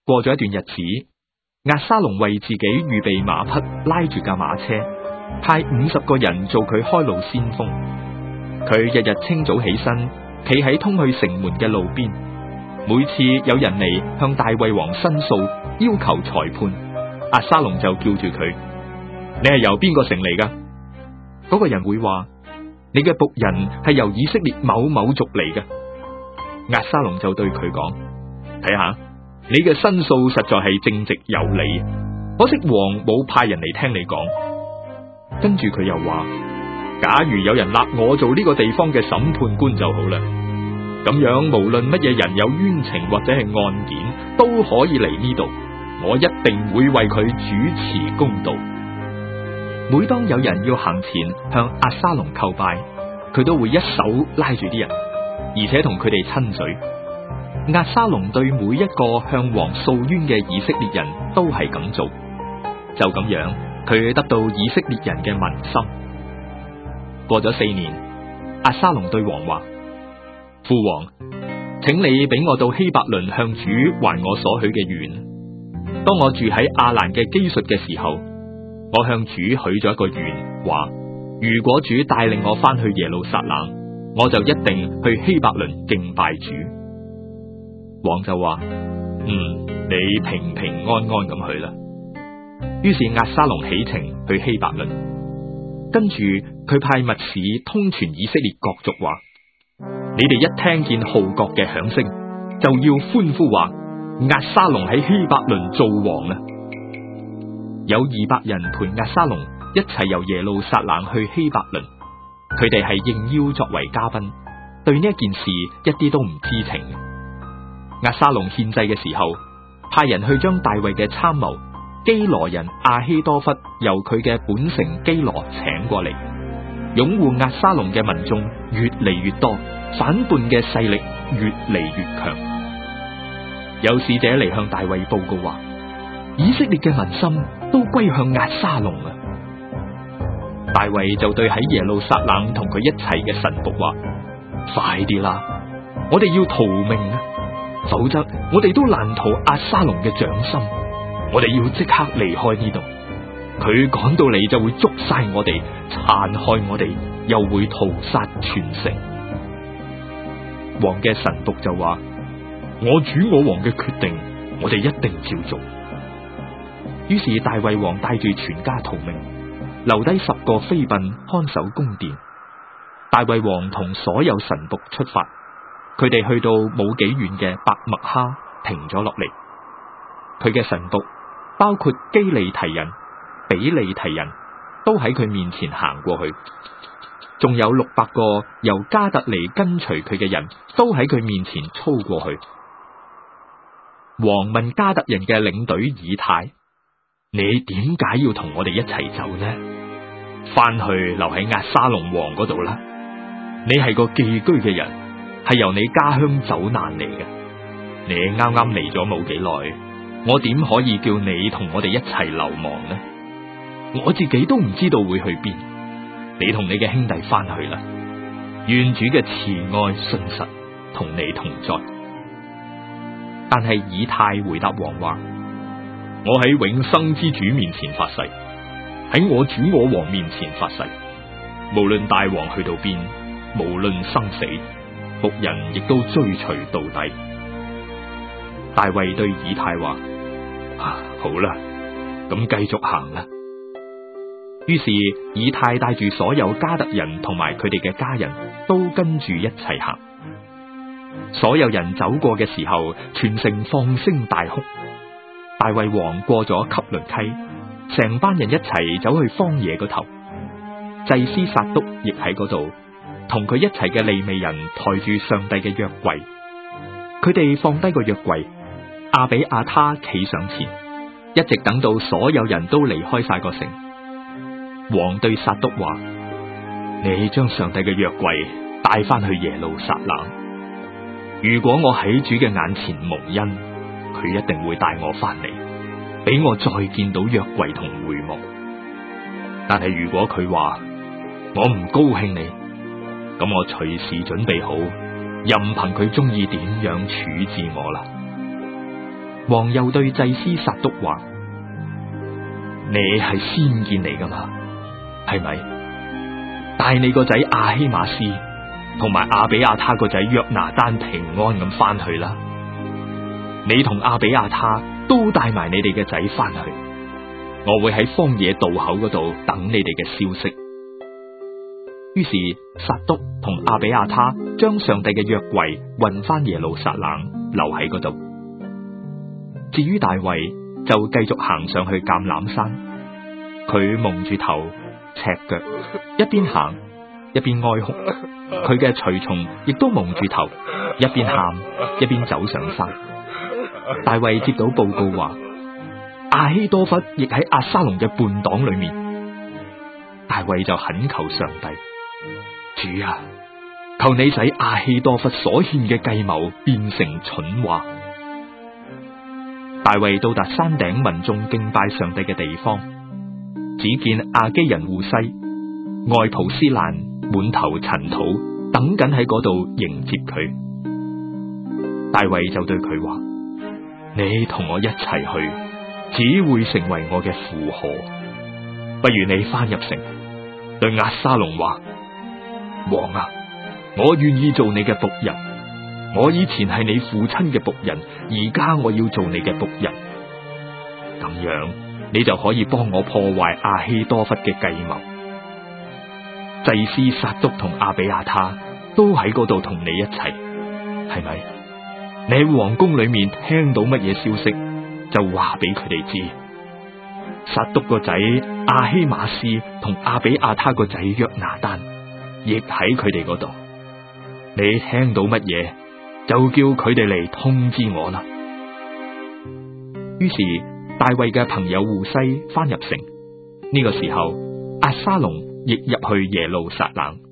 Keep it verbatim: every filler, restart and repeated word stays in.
過咗一段日子，押沙龍為自己預備馬匹，拉住架馬車，派五十個人做佢開路先鋒。佢日日清早起身，企喺通去城門嘅路邊。每次有人嚟向大衛王申訴，要求裁判，押沙龍就叫住佢：你係由邊個城嚟噶？嗰個人會話：你嘅僕人係由以色列某某族嚟嘅。押沙龍就對佢講：睇下，你嘅申訴實在係正直有理，可惜王冇派人嚟聽你講。跟住佢又話：假如有人立我做呢個地方嘅審判官就好啦，咁樣無論乜嘢人有冤情或者係案件，都可以嚟呢度，我一定會為佢主持公道。每當有人要行前向押沙龍叩拜，佢都會一手拉住啲人，而且同佢哋親嘴。押沙龍對每一個向王訴冤嘅以色列人都係咁做，就咁樣佢得到以色列人嘅民心。過咗四年，押沙龍對王話：父王，請你俾我到希伯倫向主還我所許嘅願。當我住喺亞蘭嘅基述嘅時候，我向主許咗一個願，話如果主帶領我翻去耶路撒冷，我就一定去希伯倫敬拜主。王就話：嗯，你平平安安咁去啦。於是押沙龍起程去希伯倫，跟住佢派密使通傳以色列各族話：你哋一聽見號角嘅響聲，就要歡呼話押沙龍喺希伯倫做王啦。有二百人陪押沙龍一齊由耶路撒冷去希伯倫，佢哋係應邀作為嘉賓，對呢一件事一啲都唔知情。押沙龍獻祭嘅時候，派人去將大衛嘅參謀基羅人亞希多弗由佢嘅本城基羅請過嚟。擁護押沙龍嘅民眾越嚟越多，反叛嘅勢力越嚟越強。有使者嚟向大衛報告話：以色列嘅民心都歸向押沙龍啊！大衛就對喺耶路撒冷同佢一齊嘅臣僕話：快啲啦，我哋要逃命啊！否則我哋都難逃押沙龍嘅掌心。我哋要即刻離開呢度，佢趕到嚟就會捉晒我哋，殘害我哋，又會屠殺全城。王嘅臣僕就話：我主我王嘅決定，我哋一定照做。於是大衛王帶住全家逃命，留低十個妃嬪看守宮殿。大衛王同所有臣僕出發，佢哋去到冇幾遠嘅伯麥哈停咗落嚟。佢嘅臣僕包括基利提人、比利提人都喺佢面前行過去，仲有六百個由加特嚟跟隨佢嘅人都喺佢面前操過去。王問加特人嘅領隊以太：你點解要同我哋一齊走呢？翻去留喺押沙龍王嗰度啦。你係個寄居嘅人，係由你家鄉走難嚟嘅。你啱啱嚟咗冇幾耐，我點可以叫你同我哋一齊流亡呢？我自己都唔知道會去邊。你同你嘅兄弟翻去啦。願主嘅慈愛信實同你同在。但係以太回答王話：我喺永生之主面前發誓，喺我主我王面前發誓，無論大王去到邊，無論生死，僕人亦都追隨到底。大衛對以太話：啊，好啦，咁繼續行啦。於是以太帶住所有加特人同埋佢哋嘅家人都跟住一齊行。所有人走過嘅時候，全城放聲大哭。大衛王過咗汲淪溪，成班人一齊走去荒野嗰頭。祭司撒督亦喺嗰度，同佢一齊嘅利未人抬住上帝嘅約櫃。佢哋放低個約櫃，亞比亞他企上前，一直等到所有人都離開晒個城。王對撒督話：你將上帝嘅約櫃帶翻去耶路撒冷。如果我喺主嘅眼前蒙恩，佢一定會帶我翻嚟，俾我再見到約櫃同會幕。但係如果佢話我唔高興你，咁我隨時準備好，任憑佢中意點樣處置我啦。 王又對祭司撒督話：你係先見嚟噶嘛？係咪？帶你個仔亞希瑪斯同埋亞比亞他個仔約拿單平安咁翻去啦。你同亞比亞他都帶埋你哋嘅仔翻去，我會喺荒野渡口嗰度等你哋嘅消息。於是撒督同亞比亞他將上帝嘅約櫃運翻耶路撒冷，留喺嗰度。至於大衛就繼續行上去橄欖山，佢蒙住頭，赤腳，一邊行一邊哀哭。佢嘅隨從亦都蒙住頭，一邊喊一邊走上山。大衛接到報告話，亞希多弗亦喺押沙龍嘅叛黨裏面。大衛就懇求上帝：主啊，求你使亞希多弗所獻嘅計謀變成蠢話。大衛到達山頂民眾敬拜上帝嘅地方，只見亞基人戶篩、外袍斯蘭滿頭塵土，等緊喺嗰度迎接佢。大衛就對佢話：你同我一齊去，只會成為我嘅負荷。不如你翻入城，對押沙龍話：王啊，我願意做你嘅僕人。我以前係你父親嘅僕人，而家我要做你嘅僕人。咁樣你就可以幫我破壞亞希多弗嘅計謀。祭司撒督同亞比亞他都喺嗰度同你一齊，係咪？你喺皇宮裏面聽到乜嘢消息，就話俾佢哋知。撒督個仔亞希瑪斯同亞比亞他個仔約拿單亦喺佢哋嗰度。你聽到乜嘢，就叫佢哋嚟通知我啦。於是大衛嘅朋友戶篩翻入城，呢個時候押沙龍亦入去耶路撒冷。